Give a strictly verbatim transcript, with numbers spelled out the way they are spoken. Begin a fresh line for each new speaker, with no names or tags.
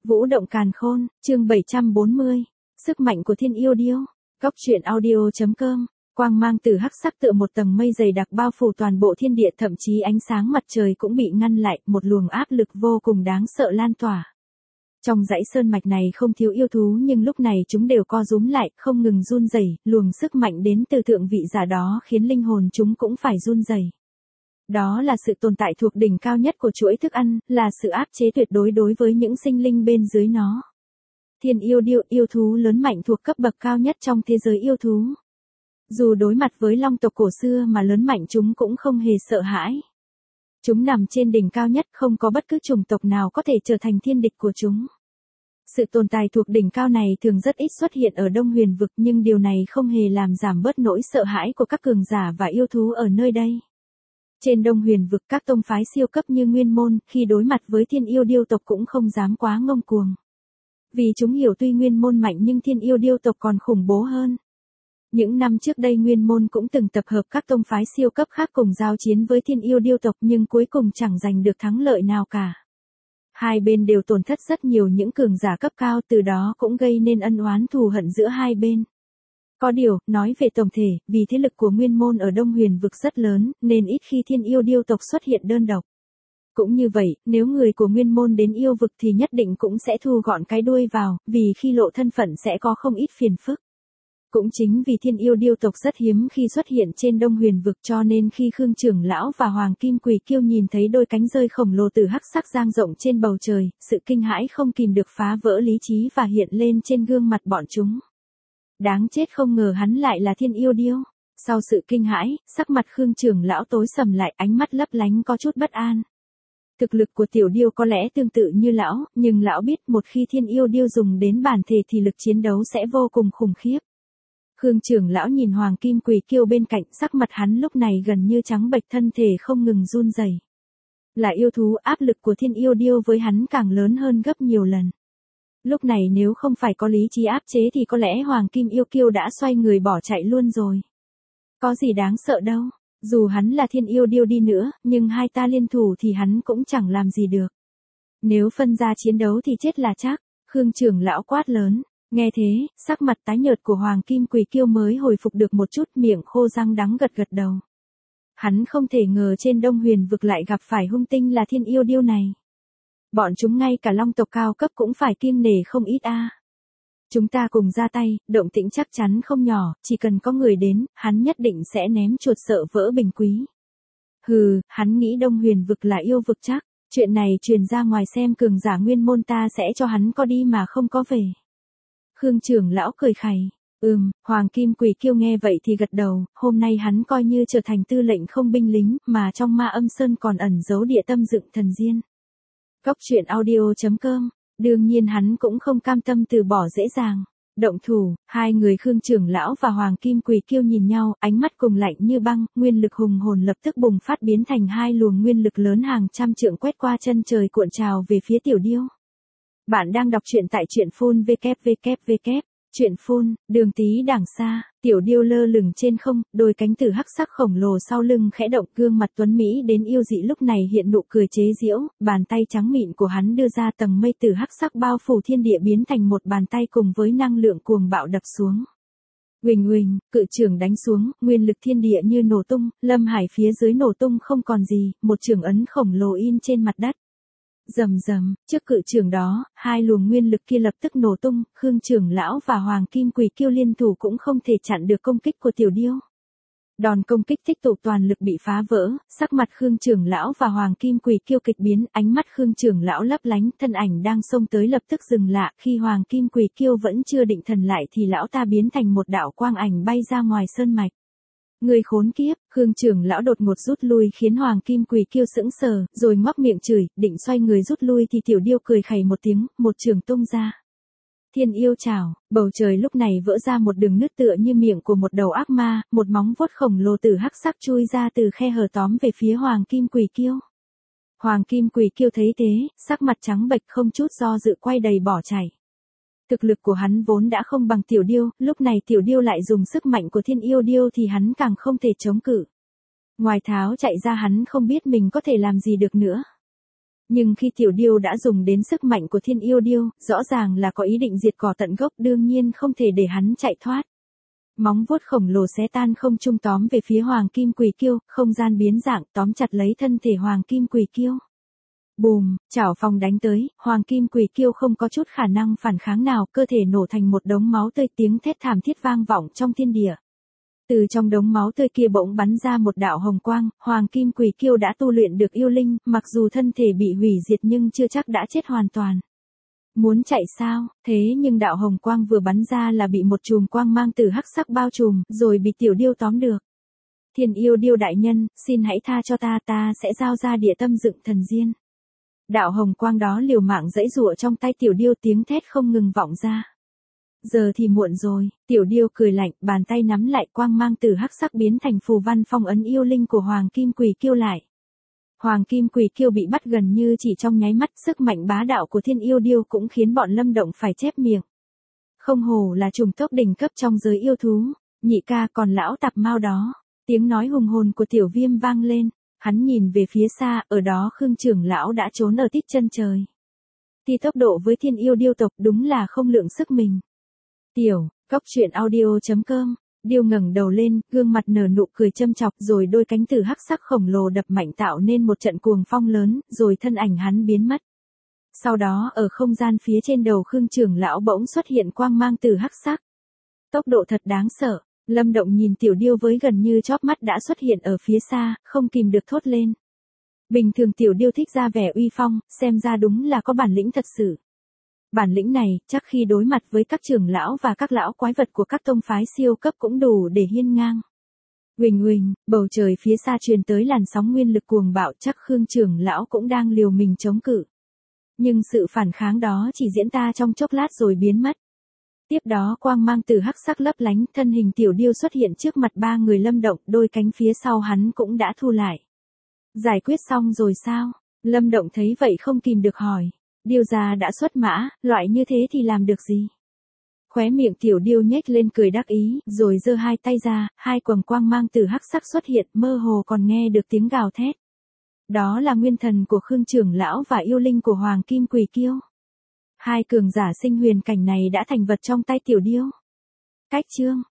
Vũ động càn khôn, chương bảy trăm bốn mươi. Sức mạnh của thiên yêu điêu. Góc truyện audio.com. Quang mang từ hắc sắc tựa một tầng mây dày đặc bao phủ toàn bộ thiên địa, thậm chí ánh sáng mặt trời cũng bị ngăn lại, một luồng áp lực vô cùng đáng sợ lan tỏa. Trong dãy sơn mạch này không thiếu yêu thú, nhưng lúc này chúng đều co rúm lại, không ngừng run rẩy, luồng sức mạnh đến từ thượng vị giả đó khiến linh hồn chúng cũng phải run rẩy. Đó là sự tồn tại thuộc đỉnh cao nhất của chuỗi thức ăn, là sự áp chế tuyệt đối đối với những sinh linh bên dưới nó. Thiên yêu điêu, yêu thú lớn mạnh thuộc cấp bậc cao nhất trong thế giới yêu thú. Dù đối mặt với long tộc cổ xưa mà lớn mạnh, chúng cũng không hề sợ hãi. Chúng nằm trên đỉnh cao nhất, không có bất cứ chủng tộc nào có thể trở thành thiên địch của chúng. Sự tồn tại thuộc đỉnh cao này thường rất ít xuất hiện ở Đông Huyền vực, nhưng điều này không hề làm giảm bớt nỗi sợ hãi của các cường giả và yêu thú ở nơi đây. Trên Đông Huyền vực, các tông phái siêu cấp như Nguyên Môn, khi đối mặt với thiên yêu điêu tộc cũng không dám quá ngông cuồng. Vì chúng hiểu tuy Nguyên Môn mạnh nhưng thiên yêu điêu tộc còn khủng bố hơn. Những năm trước đây Nguyên Môn cũng từng tập hợp các tông phái siêu cấp khác cùng giao chiến với thiên yêu điêu tộc, nhưng cuối cùng chẳng giành được thắng lợi nào cả. Hai bên đều tổn thất rất nhiều những cường giả cấp cao, từ đó cũng gây nên ân oán thù hận giữa hai bên. Có điều, nói về tổng thể, vì thế lực của Nguyên Môn ở Đông Huyền vực rất lớn, nên ít khi thiên yêu điêu tộc xuất hiện đơn độc. Cũng như vậy, nếu người của Nguyên Môn đến yêu vực thì nhất định cũng sẽ thu gọn cái đuôi vào, vì khi lộ thân phận sẽ có không ít phiền phức. Cũng chính vì thiên yêu điêu tộc rất hiếm khi xuất hiện trên Đông Huyền vực, cho nên khi Khương trưởng lão và Hoàng Kim Quỳ Kiêu nhìn thấy đôi cánh rơi khổng lồ từ hắc sắc dang rộng trên bầu trời, sự kinh hãi không kìm được phá vỡ lý trí và hiện lên trên gương mặt bọn chúng. Đáng chết, không ngờ hắn lại là thiên yêu điêu. Sau sự kinh hãi, sắc mặt Khương trưởng lão tối sầm lại, ánh mắt lấp lánh có chút bất an. Thực lực của tiểu điêu có lẽ tương tự như lão, nhưng lão biết một khi thiên yêu điêu dùng đến bản thể thì lực chiến đấu sẽ vô cùng khủng khiếp. Khương trưởng lão nhìn Hoàng Kim Quỳ Kiêu bên cạnh, sắc mặt hắn lúc này gần như trắng bệch, thân thể không ngừng run rẩy. Là yêu thú, áp lực của thiên yêu điêu với hắn càng lớn hơn gấp nhiều lần. Lúc này nếu không phải có lý trí áp chế thì có lẽ Hoàng Kim Yêu Kiêu đã xoay người bỏ chạy luôn rồi. Có gì đáng sợ đâu, dù hắn là thiên yêu điêu đi nữa, nhưng hai ta liên thủ thì hắn cũng chẳng làm gì được. Nếu phân ra chiến đấu thì chết là chắc, Khương trưởng lão quát lớn. Nghe thế, sắc mặt tái nhợt của Hoàng Kim Quỳ Kiêu mới hồi phục được một chút, miệng khô răng đắng gật gật đầu. Hắn không thể ngờ trên Đông Huyền vực lại gặp phải hung tinh là thiên yêu điêu này. Bọn chúng ngay cả long tộc cao cấp cũng phải kiêng nể không ít a. À. Chúng ta cùng ra tay, động tĩnh chắc chắn không nhỏ, chỉ cần có người đến, hắn nhất định sẽ ném chuột sợ vỡ bình quý. Hừ, hắn nghĩ Đông Huyền vực là yêu vực chắc, chuyện này truyền ra ngoài xem cường giả Nguyên Môn ta sẽ cho hắn có đi mà không có về. Khương trưởng lão cười khẩy. Ừm, Hoàng Kim Quỳ Kiêu nghe vậy thì gật đầu, hôm nay hắn coi như trở thành tư lệnh không binh lính, mà trong Ma Âm Sơn còn ẩn giấu địa tâm dựng thần diên. Góc truyện audio.com. Đương nhiên hắn cũng không cam tâm từ bỏ dễ dàng. Động thủ, hai người Khương trưởng lão và Hoàng Kim Quỳ Kiêu nhìn nhau, ánh mắt cùng lạnh như băng, nguyên lực hùng hồn lập tức bùng phát biến thành hai luồng nguyên lực lớn hàng trăm trượng quét qua chân trời cuộn trào về phía tiểu điêu. Bạn đang đọc truyện tại truyện phun vê kép vê kép vê kép. Truyện phun, đường tí đằng xa, tiểu điêu lơ lửng trên không, đôi cánh tử hắc sắc khổng lồ sau lưng khẽ động, gương mặt tuấn mỹ đến yêu dị lúc này hiện nụ cười chế giễu, bàn tay trắng mịn của hắn đưa ra tầng mây tử hắc sắc bao phủ thiên địa biến thành một bàn tay cùng với năng lượng cuồng bạo đập xuống. Huỳnh huỳnh, cự chưởng đánh xuống, nguyên lực thiên địa như nổ tung, lâm hải phía dưới nổ tung không còn gì, một chưởng ấn khổng lồ in trên mặt đất. Rầm rầm, trước cự chưởng đó, hai luồng nguyên lực kia lập tức nổ tung, Khương trưởng lão và Hoàng Kim Quỳ Kiêu liên thủ cũng không thể chặn được công kích của tiểu điêu. Đòn công kích tích tụ toàn lực bị phá vỡ, sắc mặt Khương trưởng lão và Hoàng Kim Quỳ Kiêu kịch biến, ánh mắt Khương trưởng lão lấp lánh, thân ảnh đang xông tới lập tức dừng lại, khi Hoàng Kim Quỳ Kiêu vẫn chưa định thần lại thì lão ta biến thành một đạo quang ảnh bay ra ngoài sơn mạch. Người khốn kiếp, Khương trưởng lão đột ngột rút lui khiến Hoàng Kim Quỳ Kiêu sững sờ, rồi ngoác miệng chửi, định xoay người rút lui thì tiểu điêu cười khẩy một tiếng, một chưởng tung ra. Thiên yêu chảo, bầu trời lúc này vỡ ra một đường nứt tựa như miệng của một đầu ác ma, một móng vuốt khổng lồ từ hắc sắc chui ra từ khe hở tóm về phía Hoàng Kim Quỳ Kiêu. Hoàng Kim Quỳ Kiêu thấy thế, sắc mặt trắng bệch không chút do dự quay đầy bỏ chạy. Thực lực của hắn vốn đã không bằng tiểu điêu, lúc này tiểu điêu lại dùng sức mạnh của thiên yêu điêu thì hắn càng không thể chống cự. Ngoài tháo chạy ra hắn không biết mình có thể làm gì được nữa. Nhưng khi tiểu điêu đã dùng đến sức mạnh của thiên yêu điêu, rõ ràng là có ý định diệt cỏ tận gốc, đương nhiên không thể để hắn chạy thoát. Móng vuốt khổng lồ xé tan không trung tóm về phía hoàng kim quỳ kiêu, không gian biến dạng tóm chặt lấy thân thể hoàng kim quỳ kiêu. Bùm, chảo phòng đánh tới, hoàng kim quỳ kiêu không có chút khả năng phản kháng nào, cơ thể nổ thành một đống máu tươi, tiếng thét thảm thiết vang vọng trong thiên địa. Từ trong đống máu tươi kia bỗng bắn ra một đạo hồng quang, hoàng kim quỳ kiêu đã tu luyện được yêu linh, mặc dù thân thể bị hủy diệt nhưng chưa chắc đã chết hoàn toàn. Muốn chạy sao, thế nhưng đạo hồng quang vừa bắn ra là bị một chùm quang mang từ hắc sắc bao trùm, rồi bị tiểu điêu tóm được. Thiên yêu điêu đại nhân, xin hãy tha cho ta, ta sẽ giao ra địa tâm dựng thần diên. Đạo hồng quang đó liều mạng giãy giụa trong tay tiểu điêu, tiếng thét không ngừng vọng ra. Giờ thì muộn rồi, tiểu điêu cười lạnh, bàn tay nắm lại quang mang từ hắc sắc biến thành phù văn phong ấn yêu linh của hoàng kim quỳ kiêu lại. Hoàng kim quỳ kiêu bị bắt gần như chỉ trong nháy mắt, sức mạnh bá đạo của thiên yêu điêu cũng khiến bọn Lâm Động phải chép miệng. Không hổ là chủng tộc đỉnh cấp trong giới yêu thú, nhị ca còn lão tạp mao đó. Tiếng nói hùng hồn của tiểu viêm vang lên, hắn nhìn về phía xa, ở đó Khương trưởng lão đã trốn ở tít chân trời. Thì tốc độ với thiên yêu điêu tộc đúng là không lượng sức mình. Tiểu, cốc truyện audio chấm com. Điêu ngẩng đầu lên, gương mặt nở nụ cười châm chọc, rồi đôi cánh từ hắc sắc khổng lồ đập mạnh tạo nên một trận cuồng phong lớn, rồi thân ảnh hắn biến mất. Sau đó ở không gian phía trên đầu Khương trưởng lão bỗng xuất hiện quang mang từ hắc sắc. Tốc độ thật đáng sợ, Lâm Động nhìn tiểu điêu với gần như chóp mắt đã xuất hiện ở phía xa, không kìm được thốt lên. Bình thường tiểu điêu thích ra vẻ uy phong, xem ra đúng là có bản lĩnh thật sự. Bản lĩnh này, chắc khi đối mặt với các trưởng lão và các lão quái vật của các tông phái siêu cấp cũng đủ để hiên ngang. Huỳnh huỳnh, bầu trời phía xa truyền tới làn sóng nguyên lực cuồng bạo, chắc Khương trưởng lão cũng đang liều mình chống cự. Nhưng sự phản kháng đó chỉ diễn ra trong chốc lát rồi biến mất. Tiếp đó quang mang từ hắc sắc lấp lánh, thân hình tiểu điêu xuất hiện trước mặt ba người Lâm Động, đôi cánh phía sau hắn cũng đã thu lại. Giải quyết xong rồi sao? Lâm Động thấy vậy không kìm được hỏi. Điêu gia đã xuất mã, loại như thế thì làm được gì? Khóe miệng tiểu điêu nhếch lên cười đắc ý, rồi giơ hai tay ra, hai quầng quang mang từ hắc sắc xuất hiện, mơ hồ còn nghe được tiếng gào thét. Đó là nguyên thần của Khương trưởng lão và yêu linh của hoàng kim quỳ kiêu. Hai cường giả sinh huyền cảnh này đã thành vật trong tay tiểu điêu. Cách chương